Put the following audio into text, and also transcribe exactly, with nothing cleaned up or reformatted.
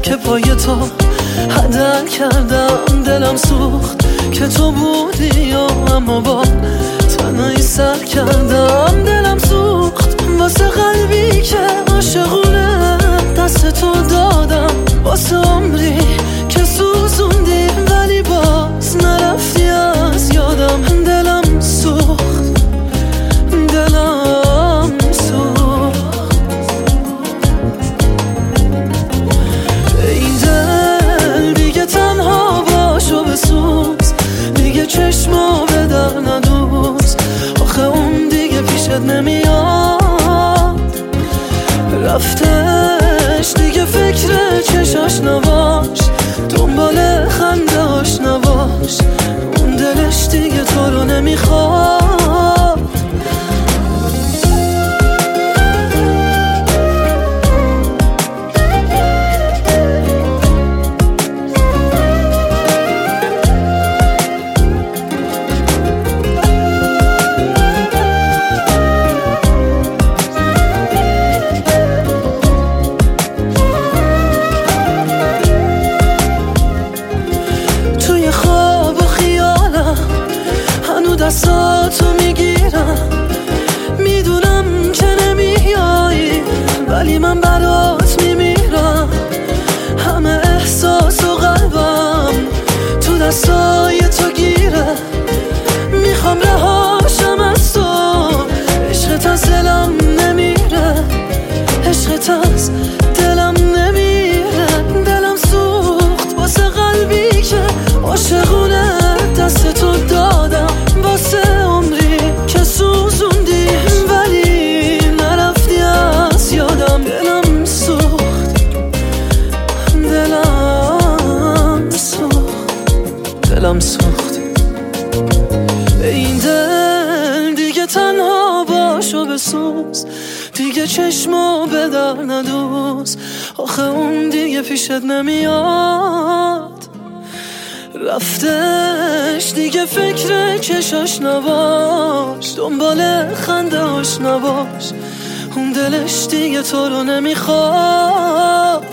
که پای تو هدر کردم. دلم سوخت که تو بودی و اما با تنهایی سر کردم. دلم سوخت واسه قلبی که عاشقونه دست تو دادم. واسه عمری که سوزوندی ولی باز نرفتی از یادم. دلم سوخت دلم سوخت این دل دیگه تنها باشو بسوز، دیگه چشمو به در ندوز. آخه اون دیگه پیشت نمیاد، رفتش دیگه فکر چشاش نباش، دنبال خنده هاش نباش. اون دلش دیگه تو رو نمیخواد. دستاتو میگیرم، میدونم که نمیایی ولی من برات میمیرم. همه احساس و قلبم تو دستای تو گیره، میخوام رهاشم از تو. عشقت از دلم نمیره، عشقت از دلم نمیره. دلم سوخت واسه قلبی که عاشقونه دست تو دادم. واسه عمری که سوزوندی ولی نرفتی از یادم. دلم سوخت دلم سوخت دلم سوخت این دل دیگه تنها باشو بسوز، دیگه چشمو به در ندوز. آخه اون دیگه پیشت نمیاد، رفتش دیگه فکر چشاش نباش، دنبال خنده هاش نباش. اون دلش دیگه تو رو نمیخواد.